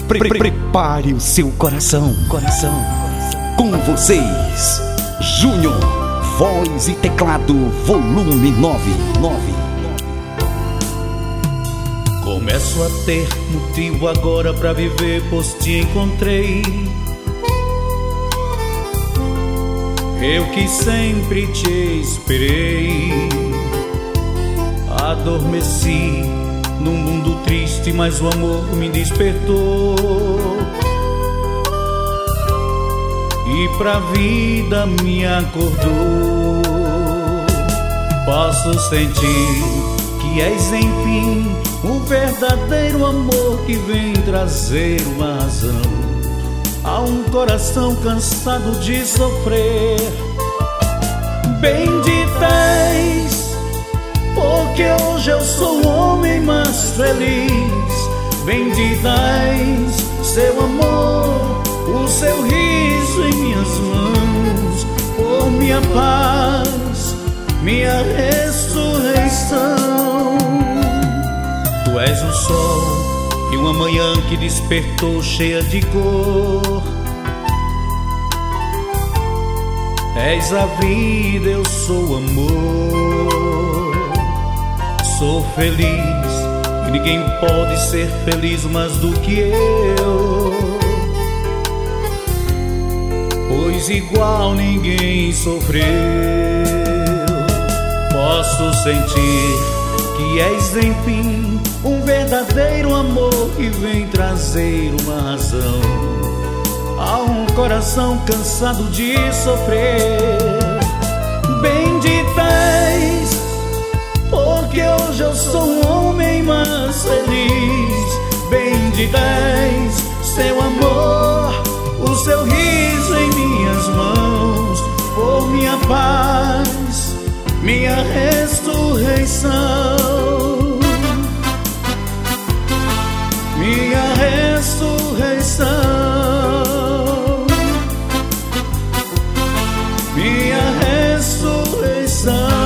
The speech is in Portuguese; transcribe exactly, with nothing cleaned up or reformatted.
Pre -pre Prepare o seu coração, coração. Com vocês, Júnior, voz e teclado, volume nove, nove. Começo a ter motivo agora pra viver, pois te encontrei. Eu que sempre te esperei. Adormeci num mundo triste, mas o amor me despertou. E pra vida me acordou. Posso sentir que és enfim um verdadeiro amor que vem trazer uma razão a um coração cansado de sofrer. Bendita és, porque hoje eu sou o homem mais feliz. Bendita és, seu amor, o seu riso em minhas mãos, por minha paz, minha ressurreição. Tu és o sol e uma manhã que despertou cheia de cor. És a vida, eu sou o amor. Sou feliz e ninguém pode ser feliz mais do que eu, pois igual ninguém sofreu. Posso sentir que és enfim um verdadeiro amor que vem trazer uma razão a um coração cansado de sofrer. Bendita és, porque hoje eu sou um homem mais feliz. Bendita és, seu amor, o seu riso em minhas mãos, por minha paz, minha ressurreição. Minha ressurreição, minha ressurreição.